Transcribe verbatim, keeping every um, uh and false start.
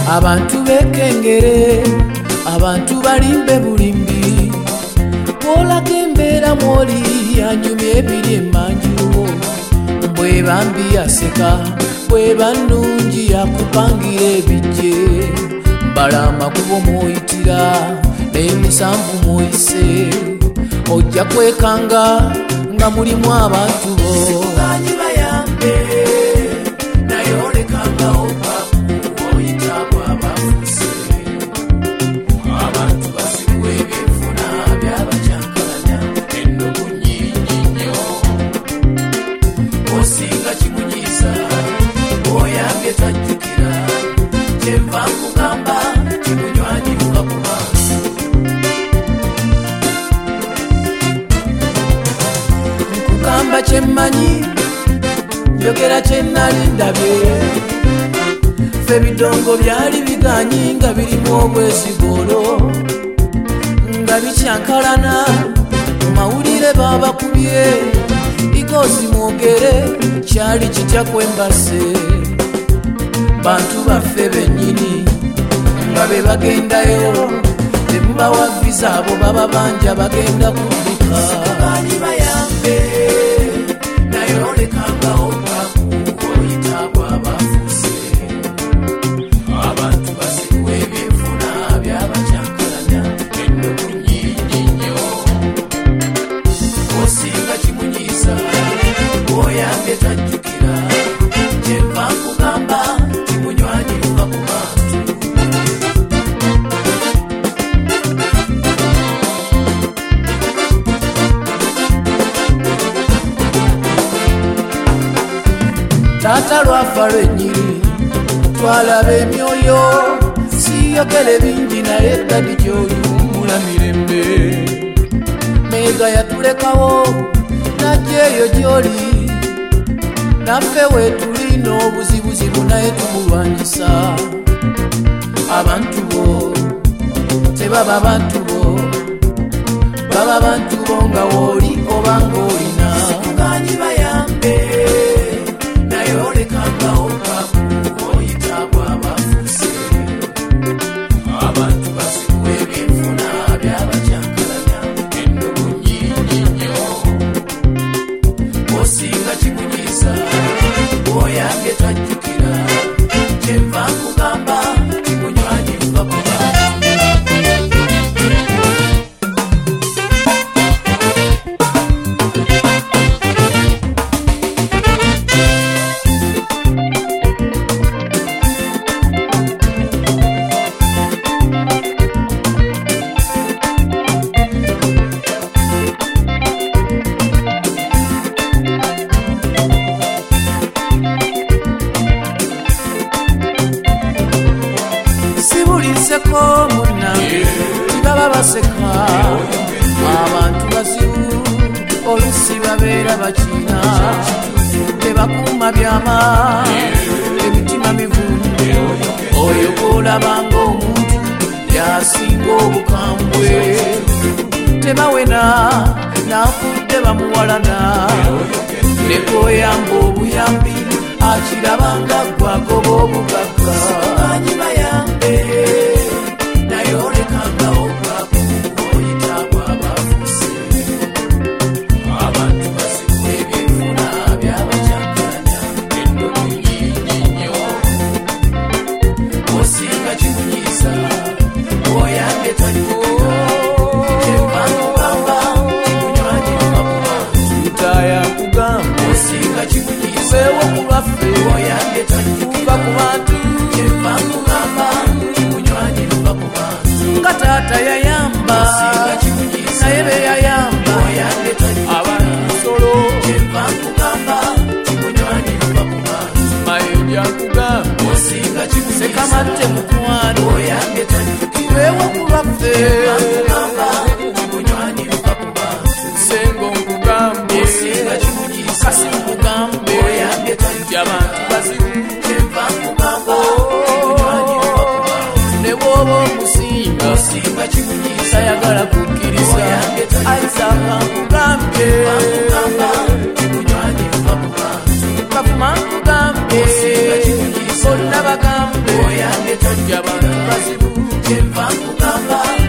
abantu bekengere abantu balimbe bulimbi olaga embeera mwoli anyumya ebiri emanju bweba mbi yaseka bweba nnungi yakupangira ebijje mbala amakubo muyitira n'emisanvu muyise ojja kwekanga nga mulimu abantu bo banyi bayambe naye olekanga opaku oyita bwabafuse abantu basibu ebyefuna byabacyankalanya ennogu nnyingi nnyo osinga kimunyiisa oyambye tajjukira kyenva nkugamba kimunywanyiruka ku bantu nkugamba kyemmanyi njogera kyenali ndabye ffe bidongo byali biganyi nga birimu obwesigolo nga bikyankalana mawulire babakubye ikozi mwogere kyali kitya kwembase bantu baffe bennyini nga be bagendayo temubawa visa abo baba banja bagenda kudduka banyi bayambe naye olekanga opaku oyita bwabafuse abantu basibu ebyefuna byabacyankalanya ennogu nnyingi nnyo osinga kimunyiisa oyambye tajjukira kyenva nkugamba kimunywanyiruka ku bantu taata lwafa lwennyini twalaba emyoyo siyogere bingi naye ddadi gyoyumula mirembe meega yatulekawo najja eyo gy'oli naffe wetulina obuzibuzibu naye tumulwanyisa abantu bo tebaba bantu bo baba bantu bo nga wooli oba ng'olina banyi bayambe naye olekanga opaku oyita bwabafuse abantu basibu ebyefuna byabacyankalanya ennogu nnyingi nnyo osinga kimunyiisa oyambye tajjukira kyenva nkugamba kimunywanyiruka ku bantu sibulinseko munnange tibaba baseka abantu bazibu olusi babeera bakiina tebakuuma byama emitima mivunde oyo golabanga omuntu yasinga obukambwe tebawena nafudde bamuwalana nekoyamba obuyambi akirabanga gwagoba obugagga banyi bayambe naye olekanga opaku oyita bwabafuse abantu basibu ebyefuna byabacyankalanya ennogu nnyingi nnyo osinga kimunyiisa oyambye tajjukira kyenva nkugamba kimunywanyiruka ku bantu ntaya nkugamba osinga kimunyiisa ewo ku lwaffe oyambye tajjukira ku bantu kyenva nkugamba kimunywanyiruka ku bantu nga taata yayamba naye be yayamba oyambye tajjukira abansolo kyenva nkugamba kimunywanyiruka ku bantu mayinja nkugamba osinga kimusekamatte mukwano oyambye tajjukira ewo ku lwaffe nkugamba kimunywanyiruka ku bantu sengo nkugamba osinga kimunyiisa kasi nkugambe oyambye tajjukira abantu bazibu kyenva nkugamba kimunywanyiruka ku bantu ne bw'oba omusinga osinga kimunyiisa tayagala kukkiriza ayisanga nkugambye kimunywanyiruka ku bantu kafuma nkugambye onna bagambe oyange tojja bantu bazibu kyenva nkugamba